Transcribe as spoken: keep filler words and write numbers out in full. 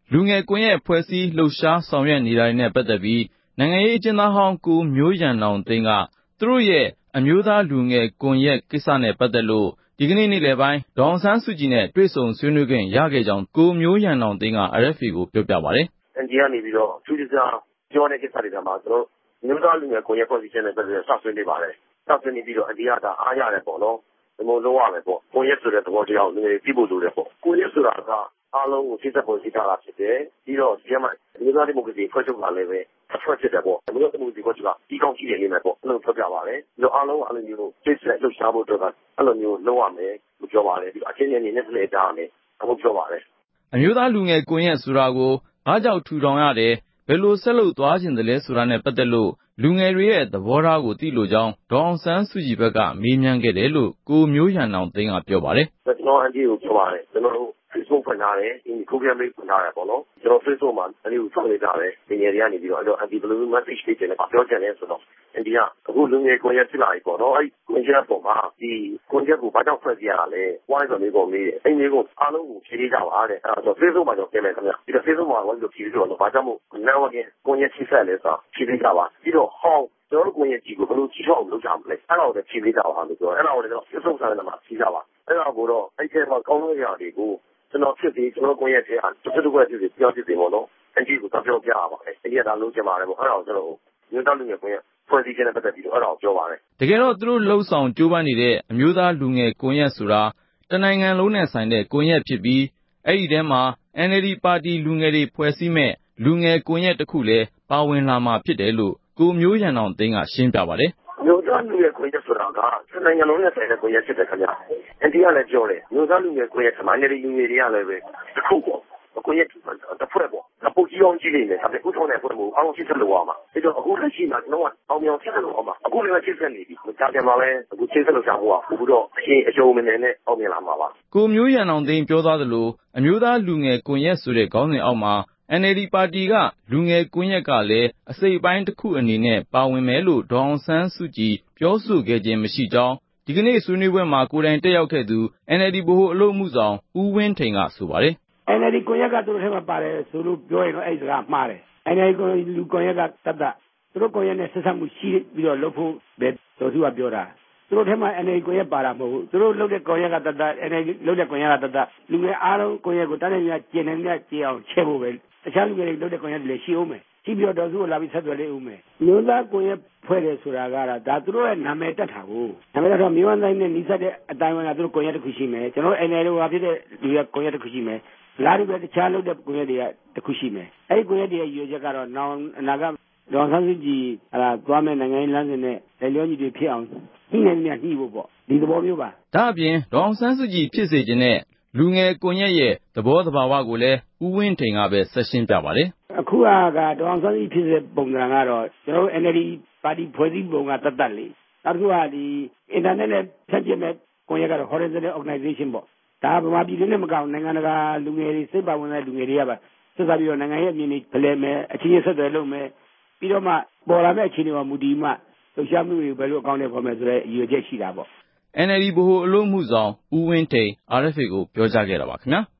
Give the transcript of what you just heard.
လူငယ်ကွန်ရက်ဖွဲ့စည်းလှုပ်ရှားဆောင်ရွက်နေတာတွေနဲ့ပတ်သက်ပြီးနိုင်ငံရေးအကျဉ်းသားဟောင်းကိုမျိုးရန်နောင်သိန်းကသူတို့ရဲ့အမျိုးသားလူငယ်ကွန်ရက်ကိစ္စနဲ့ပတ်သက်လို့ဒီကနေ့နေ့လယ်ပိုင်းဒေါ်အောင်ဆန်းစုကြည်နဲ့တွေ့ဆုံဆွေးနွေးခွင့်ရခဲ့ကြောင်းကိုမျိုးရန်နောင်သိန်းက R F A ကိုပြောပြပါတယ်။ အန်ဂျီကနေပြီးတော့သူတို့ကပြောတဲ့ကိစ္စတွေကမှကျွန်တော်မျိုးသားလူငယ်ကွန်ရက်ဖွဲ့စည်းခြင်းနဲ့ပတ်သက်ပြီးစဆွေးနေပါတယ်။စဆွေးနေပြီးတော့အန်ဂျီကဒါအားရတယ်ပေါ့နော်။ဒီလိုလုပ်ရမယ်ပေါ့။ကွန်ရက်ဆိုတဲ့သဘောတရားကိုလူငယ်ပြဖို့လိုတယ်ပေါ့။ကွန်ရက်ဆိုတာကအားလုံးကိုစိတ်သက်ပေါ်ရှိတာဖြစ်တယ်။ပြီးတော့ဒီမှာမျိုးသားဒီမိုကရေစီဖွဲ့ချုပ်လာလည်းပဲအထွက်ဖြစ်တယ်ပေါ့။မျိုးသားဒီမိုကရေစီဖွဲ့ချုပ်ကဒီကောင်းရှိနေနေမယ်ပေါ့။အဲ့လိုပြောပြပါတယ်။ပြီးတော့အားလုံးအားလုံးမျိုးစိတ်ဆက်လှုပ်ရှားဖို့အတွက်ကအဲ့လိုမျိုးလုပ်ရမယ်လို့ပြောပါတယ်။ပြီးတော့အချင်းချင်းနေနဲ့လည်းကြားရမယ်။အခုပြောပါတယ်။အမျိုးသားလူငယ်ကွန်ရက်ဆိုတာကိုဘာကြောင့်ထူထောင်ရတယ်ဘယ်လိုဆက်လုပ်သွားခြင်းတလဲဆိုတာနဲ့ပတ်သက်လို့လူငယ်တွေရဲ့သဘောထားကိုသိလိုကြောင်းဒေါ်အောင်ဆန်းစုကြည်ဘက်ကမေးမြန်းခဲ့တယ်လို့ကိုမျိုးရန်နောင်သိန်းကပြောပါတယ်။ကျွန်တော်အန်ဂျီကိုပြောပါတယ်။ကျွန်တော်တို့ Facebook ဖွင့်ထားတယ်။ဒီ program လေးဖွင့်ထားတယ်ပေါ့နော်။ကျွန်တော် Facebook မှာအန်ဂျီကိုစောင့်နေကြတယ်။ဒီငယ်တွေကနေပြီးတော့အဲ့တော့အန်ဂျီဘယ်လို message ပေးတယ်လဲပြောချင်တယ်ဆိုတော့အန်ဂျီကအခုလူငယ်ကွန်ရက်ဖြစ်လာပြီပေါ့နော်။အဲ့ကွန်ရက်ပေါ်မှာဒီကွန်ရက်ကိုဘာကြောင့်ဖွဲ့စည်းရတာလဲ။ဝိုင်းဆိုနေပုံလေးတယ်။အဲ့ဒီကိုအားလုံးကိုဖြေပေးကြပါတဲ့။အဲ့တော့ Facebook မှာတော့ပြင်မယ်ခင်ဗျ။ဒီတော့ Facebook မှာဝင်ပြီးဖြေပြီးတော့ဘာကြောင့်မို့ networking ကွန်ရက်ချိဆက်လဲဆိုတာဖြေပေးကြပါ။ပြီးတော့ဟောင်းကျွန်တော်တို့ကိုယ်ရဲ့ကြည့်ကိုဘယ်လိုကြီးထွားအောင်လုပ်ကြမလဲအဲ့ဒါကိုလည်းဖြေပေးကြပါလို့ပြောအဲ့ဒါကိုလည်းကျွန်တော်စစ်စုံဆိုင်မှာဖြေကြပါအဲ့ဒါကိုတော့အဲ့ဒီမှာကောင်းတဲ့ຢာတွေကိုကျွန်တော်ဖြစ်ပြီးကျွန်တော်ကိုယ်ရဲ့ထဲအားတစ်တစ်ခွက်ဖြစ်ပြီးပြောဖြစ်ပြီးပေါ့နော်အန်ဂျီကိုပြောပြရပါတယ်အဲ့ဒီကဒါလုပ်ချင်ပါတယ်ပေါ့အဲ့ဒါကိုကျွန်တော်မျိုးသားလူငယ်ကိုယ်ရဲ့ဖွဲ့စည်းခြင်းနဲ့ပတ်သက်ပြီးတော့အဲ့ဒါကိုပြောပါတယ်တကယ်တော့သူတို့လှုပ်ဆောင်ကြိုးပမ်းနေတဲ့အမျိုးသားလူငယ်ကွန်ရက်ဆိုတာတနိုင်ငံလုံးနဲ့ဆိုင်တဲ့ကွန်ရက်ဖြစ်ပြီးအဲ့ဒီထဲမှာ N L D ပါတီလူငယ်တွေဖွဲ့စည်းမဲ့လူငယ်ကွန်ရက်တစ်ခုလည်းပါဝင်လာမှာဖြစ်တယ်လို့ကိုမျိုးရန်နောင်သိန်းကရှင်းပြပါတယ်မျိုးသားလူငယ်ကွန်ရက်ဆိုတာကနိုင်ငံလုံးနဲ့ဆိုင်တဲ့ကွန်ရက်ဖြစ်တယ်ခင်ဗျ။အန်တီကလည်းပြောတယ်မျိုးသားလူငယ်ကွန်ရက်သမိုင်းတွေလူငယ်တွေကလည်းပဲတစ်ခုပေါ့။ကွန်ရက်တစ်ဖွဲ့ပေါ့။အပူကြီးအောင်ကြီးနေတယ်။ဒါပေမဲ့ဥထုံးတဲ့ဖွဲ့မှုအားလုံးဖြစ်ဆက်လို့ရမှာ။ဒါကြောင့်အခုလက်ရှိမှာကျွန်တော်ကအောင်မြောင်ဖြစ်ဆက်လို့ရမှာ။အခုလည်းဖြစ်ဆက်နေပြီ။ကြာပြန်မှာပဲအခုဖြစ်ဆက်လို့ရှာဖို့ကအခုတော့အရှင်အယုံမနေနဲ့အောင်မြင်လာမှာပါ။ကိုမျိုးရန်နောင်သိန်းပြောသွားသလိုအမျိုးသားလူငယ်ကွန်ရက်ဆိုတဲ့ခေါင်းစဉ်အောက်မှာN L D ပါတီကလူငယ်ကွန်ရက်ကလည်းအစိတ်အပိုင်းတစ်ခုအနေနဲ့ပါဝင်မယ်လို့ဒေါ်အောင်ဆန်းစုကြည်ပြောဆိုခဲ့ခြင်းမရှိကြောင်းဒီကနေ့ဆွေးနွေးပွဲမှာကိုယ်တိုင်တက်ရောက်ခဲ့သူ N L D ဗဟိုအလုပ်အမှုဆောင်ဦးဝင်းထိန်ကဆိုပါတယ်။ N L D ကွန်ရက်ကသူတို့ထဲမှာပါတယ်ဆိုလို့ပြောရင်တော့အဲ့ဒီစကားမှားတယ်။ N L D လူကွန်ရက်ကတတ်တတ်သူတို့ကွန်ရက်နဲ့ဆက်ဆက်မှုရှိပြီးတော့လုပ်ဖို့ပဲတော်သူကပြောတာသူတို့ထဲမှာ N L D ကွန်ရက်ပါတာမဟုတ်ဘူးသူတို့လုပ်တဲ့ကွန်ရက်ကတတ်တတ် N L D လုပ်တဲ့ကွန်ရက်ကတတ်တတ်လူငယ်အားလုံးကွန်ရက်ကိုတန်းနေမြကျင်နေမြကျအောင်ချဲ့ဖို့ပဲတခြားလူငယ်တွေလုပ်တဲ့ကွန်ရက်တွေလည်းရှိအောင်မယ်ရှိပြီးတော့ဒေါ်စုကိုလာပြီးဆက်သွယ်လေးဦးမယ်မျိုးသားကွန်ရက်ဖွဲ့တယ်ဆိုတာကတော့ဒါသူတို့ရဲ့နာမည်တက်တာကိုနာမည်တက်တော့မျိုးဝမ်းတိုင်းနဲ့နှိစက်တဲ့အတိုင်းဝန်းကသူတို့ကွန်ရက်တစ်ခုရှိမယ်ကျွန်တော် N L D ဟာဖြစ်တဲ့လူရဲ့ကွန်ရက်တစ်ခုရှိမယ်လာပြီးပဲတခြားလုပ်တဲ့ကွန်ရက်တွေကတစ်ခုရှိမယ်အဲ့ဒီကွန်ရက်တွေရဲ့ရည်ရွယ်ချက်ကတော့နောင်အနာဂတ်ဒေါ်ဆန်းစုကြည်အဲ့ဒါသွားမဲ့နိုင်ငံရေးလမ်းစဉ်နဲ့လက်လျောညီတွေဖြစ်အောင်ညှိနေနေညှိဖို့ပေါ့ဒီသဘောမျိုးပါဒါအပြင်ဒေါ်အောင်ဆန်းစုကြည်ဖြစ်စေခြင်းနဲ့လူငယ်ကွန်ရက်ရဲ့သဘောသဘာဝကိုလည်းဦးဝင်းထိန်ကပဲဆက်ရှင်းပြပါတယ်အခုကဒေါ်အောင်ဆန်းစုကြည်ဖြစ်စေပုံစံကတော့ကျွန်တော် N L D ပါတီဖွဲ့စည်းပုံကတတ်တတ်လေနောက်တစ်ခုကဒီ internet နဲ့ဖြန့်ကျက်မဲ့ကွန်ရက်ကတော့ horizontal organization ပေါ့ဒါဗမာပြည်နဲ့မကောင်နိုင်ငံတကာလူငယ်တွေစိတ်ပါဝင်တဲ့လူငယ်တွေကပါဆက်စားပြီးတော့နိုင်ငံရဲ့အမြင်တွေဖလှယ်မယ်အချင်းချင်းဆက်သွယ်လုပ်မယ်ပြီးတော့မှပေါ်လာမဲ့အခြေအနေမှာမူတည်မှလှုပ်ရှားမှုတွေဘယ်လိုအကောင့်နဲ့ပေါ်မယ်ဆိုတဲ့ရည်ရွယ်ချက်ရှိတာပေါ့ N L D ဗဟိုအလုပ်မှုဆောင်ဦးဝင်းထိန် R F A ကိုပြောကြားခဲ့တာပါခင်ဗျာ